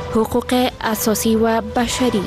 حقوق اساسی و بشری.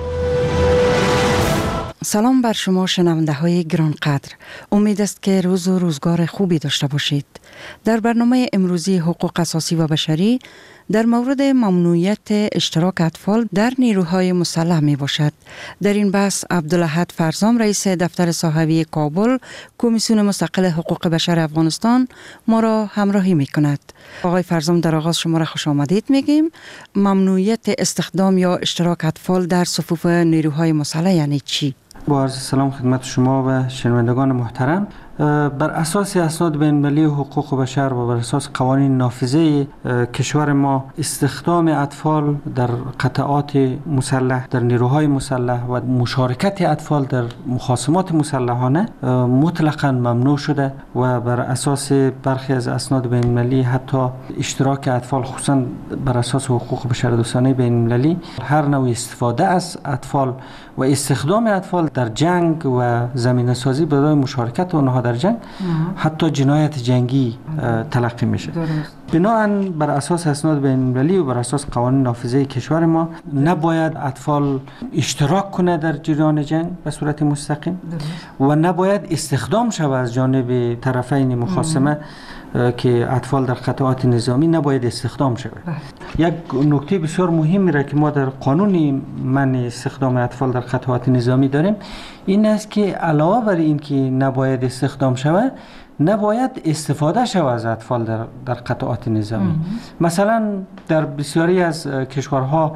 سلام بر شما شنونده های گرانقدر. امید است که روز و روزگار خوبی داشته باشید. در برنامه امروزی حقوق اساسی و بشری در مورد ممنوعیت اشتراک اطفال در نیروهای مسلح می باشد. در این بحث عبدالاحد فرزام رئیس دفتر صحوی کابل کمیسیون مستقل حقوق بشر افغانستان ما را همراهی می کند. آقای فرزام، در آغاز شما را خوش آمدید میگیم. ممنوعیت استخدام یا اشتراک اطفال در صفوف نیروهای مسلح یعنی چی؟ با عرض سلام خدمت شما و شنوندگان محترم. بر اساس اسناد بین‌المللی حقوق بشر و بر اساس قوانین نافذه کشور ما استخدام اطفال در قطعات مسلح، در نیروهای مسلح و مشارکت اطفال در مخاصمات مسلحانه مطلقاً ممنوع شده و بر اساس برخی از اسناد بین‌المللی حتی اشتراک اطفال خصوصاً بر اساس حقوق بشردوستانه بین‌المللی هر نوع استفاده از اطفال و استخدام اطفال در جنگ و زمینه‌سازی برای مشارکت آنها در جنگ حتی جنایت جنگی تلقی میشه. بنابراین بر اساس اسناد بین‌المللی و بر اساس قوانین نافذه کشور ما نباید اطفال اشتراک کنه در جریان جنگ به صورت مستقیم و نباید استخدام شود از جانب طرفین مخاصمه که اطفال در قطعات نظامی نباید استخدام شود. یک نکته بسیار مهمی را که ما در قانون منع استخدام اطفال در قطعات نظامی داریم این است که علاوه بر این که نباید استخدام شود نباید استفاده شود از اطفال در قطعات نظامی. مثلا در بسیاری از کشورها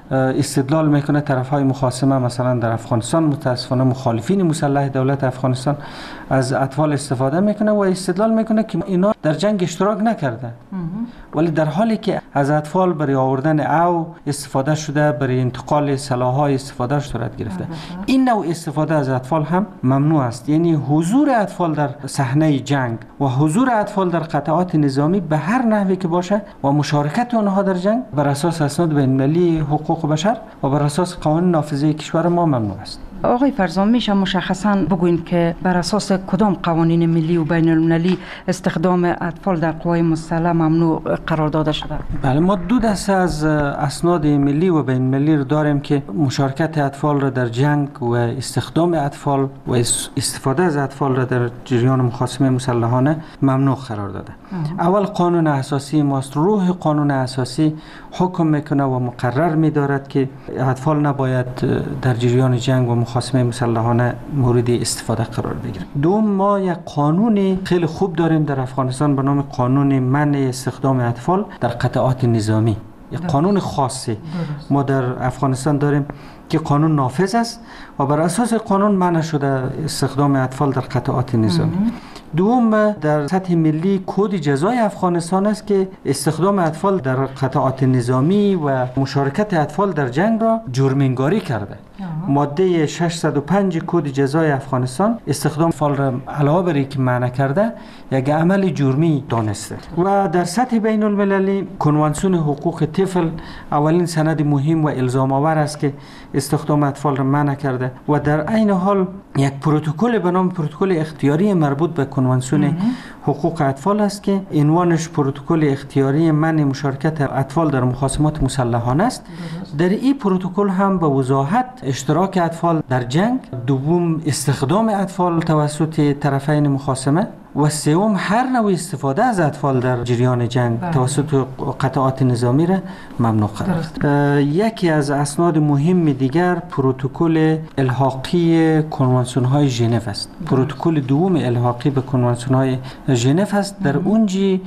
استدلال میکنه طرفهای مخاصمه، مثلا در افغانستان متاسفانه مخالفین مسلح دولت افغانستان از اطفال استفاده میکنه و استدلال میکنه که اینا در جنگ اشتراک نکرده، ولی در حالی که از اطفال برای آوردن او استفاده شده، برای انتقال سلاح‌های استفاده صورت گرفته. این نوع استفاده از اطفال هم ممنوع است. یعنی حضور اطفال در صحنه جنگ و حضور اطفال در قطعات نظامی به هر نحوی که باشه و مشارکت آنها در جنگ بر اساس اسناد بین‌المللی حقوق بشر و بر اساس قوانین نافذه کشور ما ممنوع است. آقای فرزام، میشه مشخصاً بگوین که بر اساس کدام قوانین ملی و بین المللی استخدام اطفال در قوای مسلح ممنوع قرار داده شده؟ بله، ما دو دسته از اسناد ملی و بین المللی رو داریم که مشارکت اطفال را در جنگ و استخدام اطفال و استفاده از اطفال را در جریان مخاصمه مسلحانه ممنوع قرار داده. اول قانون اساسی ماست. روح قانون اساسی حکم میکنه و مقرر می‌دارد که اطفال نباید در جریان جنگ و مخاصمه مسلحانه مورد استفاده قرار بگیره. دوم، ما یک قانون خیلی خوب داریم در افغانستان به نام قانون منع استخدام اطفال در قطعات نظامی. یک قانون خاصی ما در افغانستان داریم که قانون نافذ است و بر اساس قانون منع شده استخدام اطفال در قطعات نظامی. دوم، در سطح ملی کد جزای افغانستان است که استخدام اطفال در قطعات نظامی و مشارکت اطفال در جنگ را جرم‌انگاری کرده. ماده 605 کد جزای افغانستان استخدام اطفال را علاوه بر اینکه منع کرده یک عمل جرمی دانسته. و در سطح بین المللی کنوانسیون حقوق طفل اولین سند مهم و الزام آور است که استخدام اطفال را منع کرده و در عین حال یک پروتکل به نام پروتکل اختیاری مربوط به کنوانسیون حقوق اطفال است که عنوانش پروتکل اختیاری منع مشارکت اطفال در مخاصمات مسلحانه است. در این پروتکل هم به وضاحت اشتراک اطفال در جنگ، دوم استخدام اطفال توسط طرفین مخاصمه و سوم هر نوع استفاده از اطفال در جریان جنگ توسط قطعات نظامی را ممنوع قرار داد. یکی از اسناد مهم دیگر پروتکل الحاقی کنوانسیون های ژنو است. پروتکل دوم الحاقی به کنوانسیون های ژنو است. در اونجا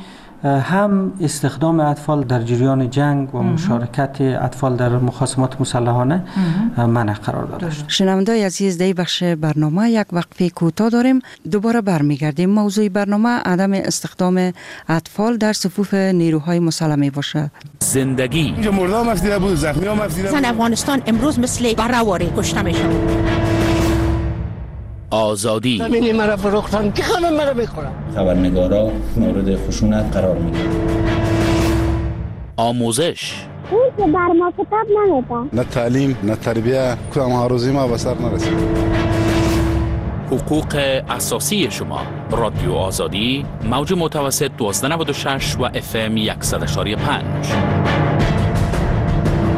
هم استخدام اطفال در جریان جنگ و مشارکت اطفال در مخاصمات مسلحانه منع قرار داده شد. شنوندگان عزیز، در بخش برنامه یک وقفه کوتاه داریم. دوباره برمیگردیم. موضوع برنامه عدم استخدام اطفال در صفوف نیروهای مسلح می باشد. زندگی اینجا مردم افزیده بود، زخمی هم افزیده بود. زن افغانستان امروز مثل بره‌واره کشته میشه. آزادی زمینی مرا فروختن که همه مرا میخورن. خبرنگارا مورد خشونت قرار میگیرن. آموزش اون که بر ما کتاب نمیده. نه تعلیم نه تربیه، کدام آرزوی ما به سر نرسید. حقوق اساسی شما. رادیو آزادی، موج متوسط 1296 و FM 100.5.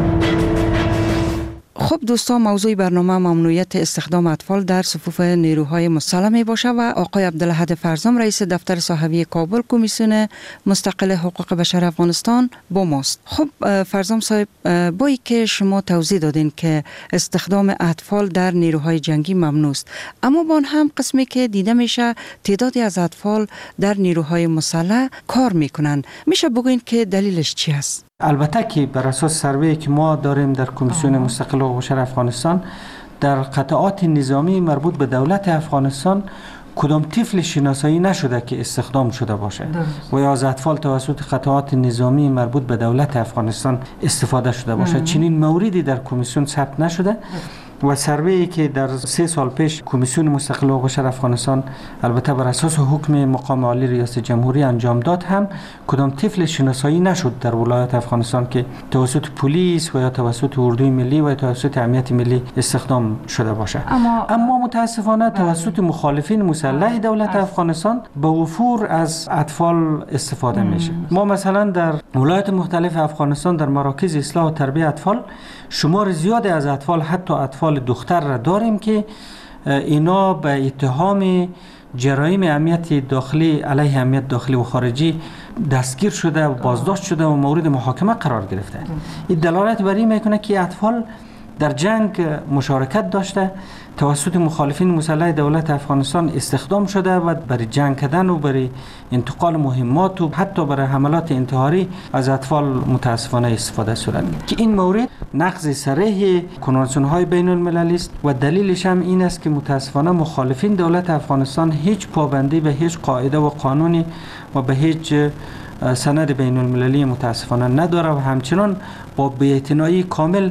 دوستان، موضوع برنامه ممنوعیت استخدام اطفال در صفوف نیروهای مسلح می باشه و آقای عبدالاحد فرزام رئیس دفتر صحوی کابل کمیسیون مستقل حقوق بشر افغانستان با ماست. خب فرزام صاحب، بایی که شما توضیح دادین که استخدام اطفال در نیروهای جنگی ممنوع است، اما با هم قسمی که دیده میشه تعدادی از اطفال در نیروهای مسلح کار میکنن، میشه بگوین که دلیلش چی است؟ البته که بر اساس سروی که ما داریم در کمیسیون مستقل حقوق بشر افغانستان، در قطعات نظامی مربوط به دولت افغانستان کدام طفل شناسایی نشده که استخدام شده باشه و یا از اطفال توسط قطعات نظامی مربوط به دولت افغانستان استفاده شده باشه. چنین موردی در کمیسیون ثبت نشده و سروی که در 3 سال پیش کمیسیون مستقل حقوق بشر افغانستان البته بر اساس حکم مقام عالی ریاست جمهوری انجام داد، هم کدام طفل شناسایی نشد در ولایت افغانستان که توسط پلیس و یا توسط اردوی ملی و توسط امنیت ملی استخدام شده باشه. اما متاسفانه توسط مخالفین مسلح دولت افغانستان به وفور از اطفال استفاده میشه. ما مثلا در ولایت مختلف افغانستان در مراکز اصلاح و تربیت اطفال شمار زیادی از اطفال، حتی اطفال دختر را داریم که اینا به اتهام جرایم امنیت داخلی علیه امنیت داخلی و خارجی دستگیر شده و بازداشت شده و مورد محاکمه قرار گرفته. این دلالت بر این میکنه که اطفال در جنگ مشارکت داشته، توسط مخالفین مسلح دولت افغانستان استخدام شده و برای جنگ کردن و برای انتقال مهمات و حتی برای حملات انتحاری از اطفال متاسفانه استفاده صورت می‌گیرد که این مورد نقض صریح کنوانسیون‌های بین المللی است و دلیلش هم این است که متاسفانه مخالفین دولت افغانستان هیچ پابندی به هیچ قاعده و قانونی و به هیچ سند بین المللی متاسفانه نداره و همچنان با بی‌اعتنایی کامل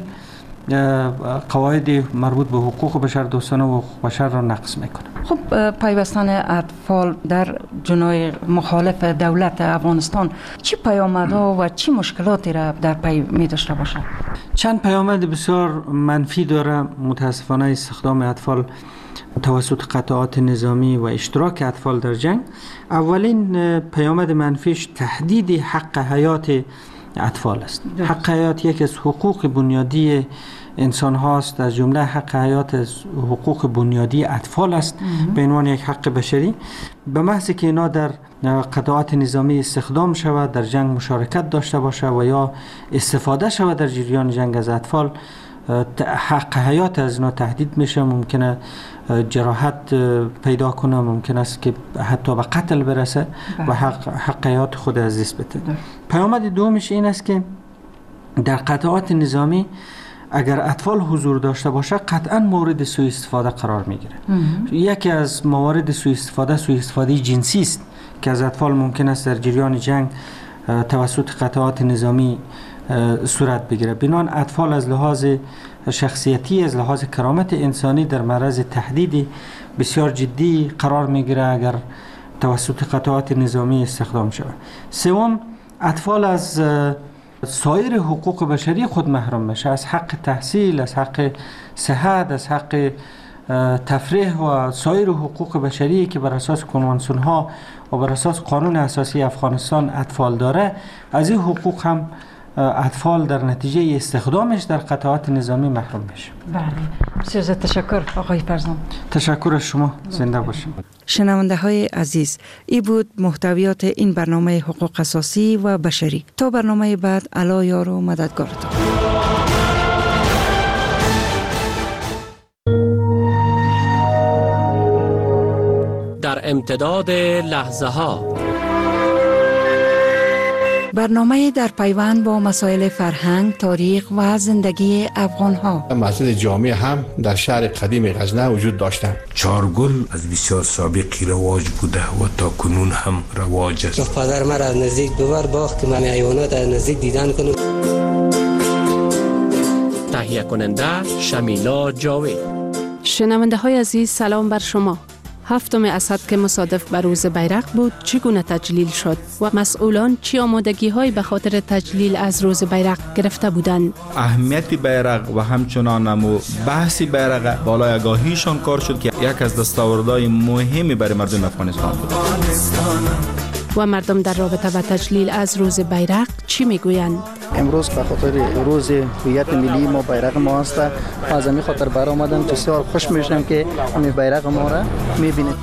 قواعد مربوط به حقوق بشر دوستانه و حقوق بشر را نقض میکنه. خب پیوستن اطفال در جناح مخالف دولت افغانستان چی پیامدها و چی مشکلاتی را در پی می داشته باشه؟ چند پیامد بسیار منفی داره متاسفانه استخدام اطفال توسط قطعات نظامی و اشتراک اطفال در جنگ. اولین پیامد منفیش تهدید حق حیات اطفال است. حق حیات یکی از حقوق بنیادی انسان هاست، از جمله حق حیات از حقوق بنیادی اطفال است به عنوان یک حق بشری. به محض که اینا در قطعات نظامی استخدام شود، در جنگ مشارکت داشته باشه و یا استفاده شود در جریان جنگ از اطفال، حق حیات از اینا تهدید میشه، ممکنه جراحت پیدا کنه، ممکن است که حتی به قتل برسه و حق حیات خود از دست بده. پیامد دومش این است که در قطعات نظامی اگر اطفال حضور داشته باشه قطعا مورد سوء استفاده قرار میگیره. یکی از موارد سوء استفاده جنسی است که از اطفال ممکن است در جریان جنگ توسط قطعات نظامی صورت بگیره. بنابراین اطفال از لحاظ شخصیتی، از لحاظ کرامت انسانی در معرض تهدید بسیار جدی قرار میگیره اگر توسط قطعات نظامی استخدام شود. سوم، اطفال از سایر حقوق بشری خود محروم میشه، از حق تحصیل، از حق صحت، از حق تفریح و سایر حقوق بشری که بر اساس کنوانسیون ها و بر اساس قانون اساسی افغانستان اطفال داره، از این حقوق هم اطفال در نتیجه استخدامش در قطعات نظامی محروم میشه. بله، بسیار تشکر آقای فرزام. تشکر از شما، زنده باشید. شنونده های عزیز، این بود محتویات این برنامه حقوق اساسی و بشری. تا برنامه بعد، الله یار و مددگارتان. در امتداد لحظه ها، برنامه در پیوند با مسائل فرهنگ، تاریخ و زندگی افغان ها. مسجد جامع هم در شهر قدیم غزنه وجود داشتند. چارگل از بسیار سابقی رواج بوده و تا کنون هم رواج است. پدر مرا از نزدیک ببر باخت که من حیوانات از نزدیک دیدن کنم. تهیه کننده شمیلا جاوید. شنونده های عزیز، سلام بر شما. 7 اسد که مصادف به روز بیرق بود چگونه تجلیل شد و مسئولان چی آمادگی های به خاطر تجلیل از روز بیرق گرفته بودند؟ اهمیت بیرق و همچنان بحث بیرق بالای آگاهیشان کار شد که یک از دستاوردهای مهمی برای مردم افغانستان بود. و مردم در رابطه با تجلیل از روز بیرق چی میگویند؟ امروز به خاطر روز هویت ملی ما بیرق ما است. از همین خاطر برآمدم، بسیار خوش میشم که همین بیرق ما را میبینید.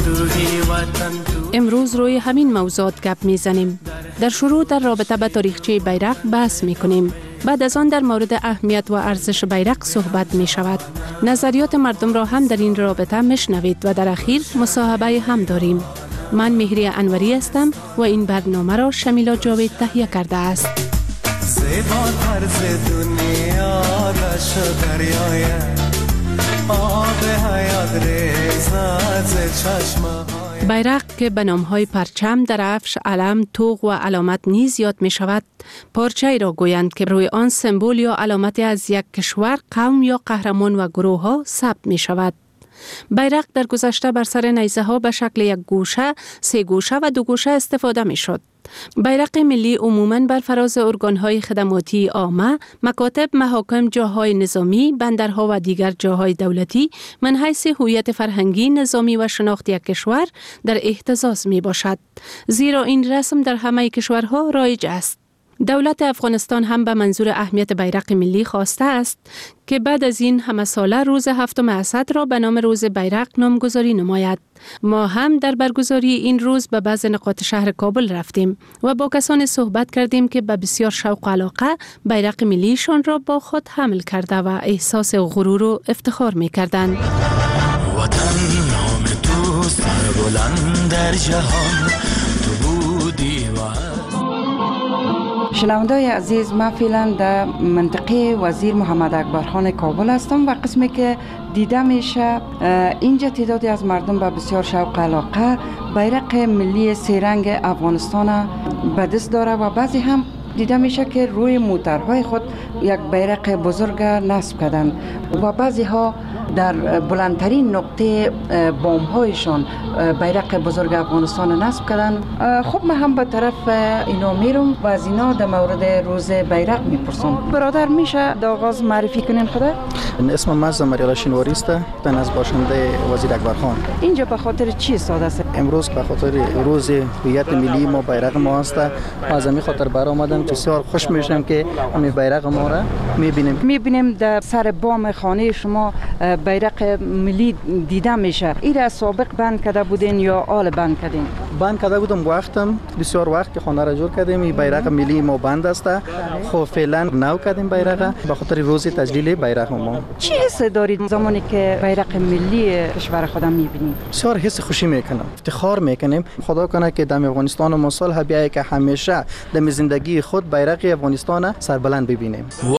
امروز روی همین موضوعات گپ میزنیم. در شروع در رابطه با تاریخچه بیرق بحث میکنیم. بعد از آن در مورد اهمیت و ارزش بیرق صحبت می شود. نظریات مردم را هم در این رابطه میشنوید و در اخیر مصاحبه هم داریم. من مهری انوری هستم و این برنامه را شمیلا جاوید تهیه کرده است. بیرق که به نام‌های پرچم، درفش، علم، طوق و علامت نیز یاد می شود، پارچه‌ای را گویند که روی آن سمبل یا علامتی از یک کشور، قوم یا قهرمان و گروه ها ثبت می شود. بیرق در گذشته بر سر نیزه ها به شکل یک گوشه، سه گوشه و دو گوشه استفاده می شد. بیرق ملی عموماً بر فراز ارگان‌های خدماتی عامه، مکاتب، محاکم، جاهای نظامی، بندرها و دیگر جاهای دولتی من حیث هویت فرهنگی، نظامی و شناختی کشور در اهتزاز می باشد. زیرا این رسم در همه کشورها رایج است. دولت افغانستان هم به منظور اهمیت بیرق ملی خواسته است که بعد از این همه ساله روز 7 اسد را به نام روز بیرق نامگذاری نماید. ما هم در برگزاری این روز به بعض نقاط شهر کابل رفتیم و با کسانی صحبت کردیم که به بسیار شوق و علاقه بیرق ملیشان را با خود حمل کرده و احساس غرور و افتخار می کردند. وطن نام تو سربلند در جهان تو بودی و شنونده‌های عزیز، من فعلا در منطقه وزیر محمد اکبرخان کابل هستم و قسمی که دیده میشه اینجا تعدادی از مردم با بسیار شوق و علاقه بیرق ملی سه رنگ افغانستان به دست داره و بعضی هم دیده میشه که روی موترهای خود یک بیرق بزرگ نصب کردن و بعضی ها در بلندترین نقطه بام‌هایشان بیرق بزرگ افغانستان نصب کردن. خب من هم به طرف اینا میرم و از اینا در مورد روز بیرق میپرسم. برادر میشه در آغاز معرفی کنین خدا؟ اسم من زمریالا شینواری است، من از باشنده وزیر اکبرخان. اینجا به خاطر چی استاد است؟ امروز به خاطر روز هویت ملی ما بیرق ما است. از همین خاطر برآمدم، بسیار خوش میشم که همین بیرق ما را میبینیم در سر بام خانه شما بیرق ملی دیده میشه. این سابق بند کرده بودین یا آل بند کردین؟ بند کرده بودم وقتم، بسیار وقت که خانه را جور کردیم. این بیرق ملی ما بند است. خب فعلا نو کردیم بیرق به خاطر روز تجلیل بیرق ما. چی حس دارید زمانی که بیرق ملی کشور خودم میبینید؟ بسیار حس خوشی میکنم، افتخار میکنیم. خدا کنه که در افغانستان ما سال بیایی که همیشه در زندگی خود بیرق افغانستان سربلند ببینیم.